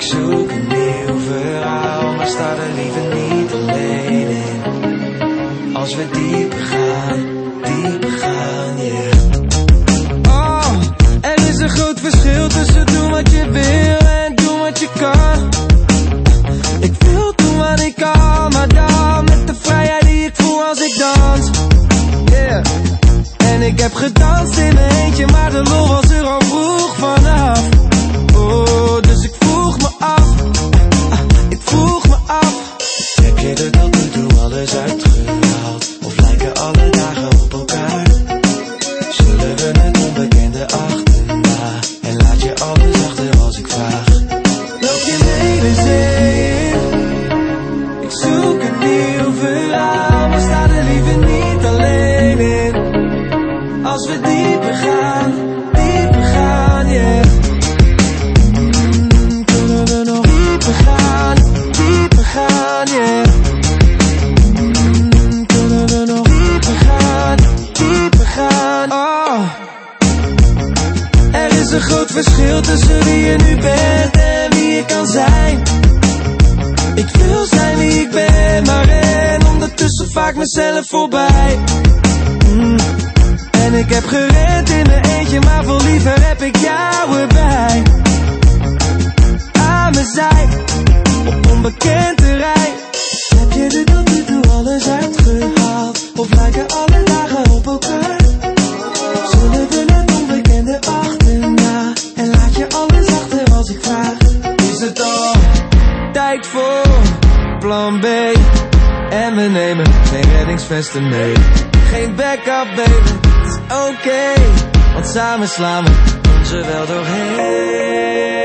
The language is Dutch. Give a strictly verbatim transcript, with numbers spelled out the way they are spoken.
Ik zoek een nieuw verhaal, maar sta er liever niet alleen in. Als we dieper gaan, dieper gaan, yeah. Oh, er is een groot verschil tussen doen wat je wil en doen wat je kan. Ik wil doen wat ik kan, maar dan met de vrijheid die ik voel als ik dans. Yeah. En ik heb gedanst in mijn eentje, maar de lol was er al vroeg vanaf. Oh, dus ik vroeg me af, ah, ik vroeg me af. Heb je er tot nu toe alles uitgehaald? Of lijken alle dagen op elkaar? Zullen we het onbekende achterna? En laat je alles achter als ik vraag. Loop je mee de zee in? Ik zoek een nieuw verhaal, maar sta er liever niet alleen in. Als we dieper gaan, dieper gaan, yeah. Mm, kunnen we nog dieper gaan, dieper gaan, yeah. Mm, kunnen we nog dieper gaan, dieper gaan, oh. Er is een groot verschil tussen wie je nu bent en wie je kan zijn. Ik wil zijn wie ik ben, maar ren ondertussen vaak mezelf voorbij. Mm. En ik heb gerend in mijn eentje, maar veel liever heb ik jou erbij. Aan mijn zij, op onbekend terrein. Heb je er tot nu toe alles uitgehaald? Of lijken alle dagen op elkaar? Zullen we het onbekende achterna? En laat je alles achter als ik vraag. Is het al tijd voor plan B? En we nemen geen reddingsvesten mee. Geen backup baby, oké, okay, want samen slaan we ons er wel doorheen.